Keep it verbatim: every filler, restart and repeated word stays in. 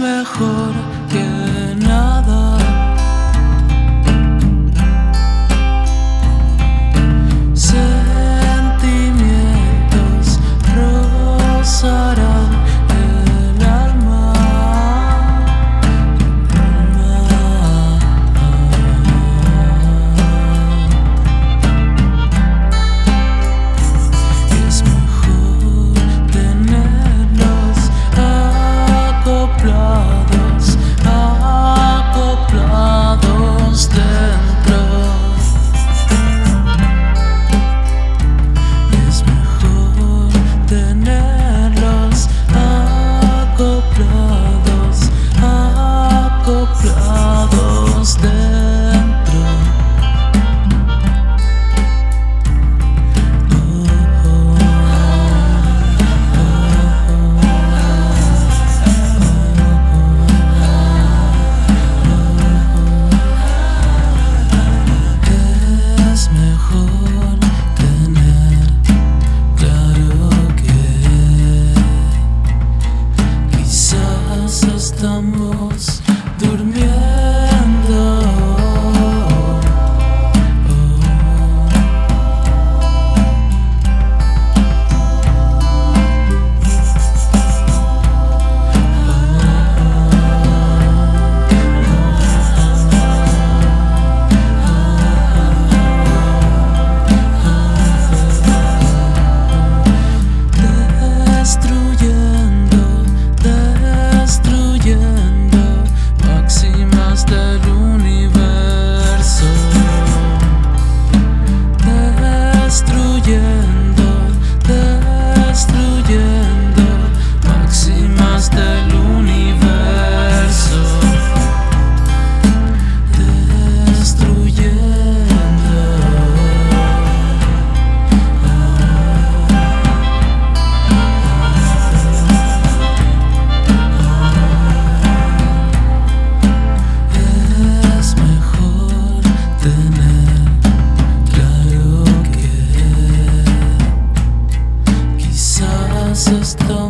mejor que nada. Sentimientos rozarán el alma. Es mejor tenerlos acoplados, acoplados dentro. Es mejor tenerlos acoplados, acoplados dentro. Es mejor tener claro que quizás estamos durmiendo. Destruyendo, destruyendo máximas del universo. Destruyendo, destruyendo máximas del universo. Destruyendo. Es mejor tener claro que quizás esto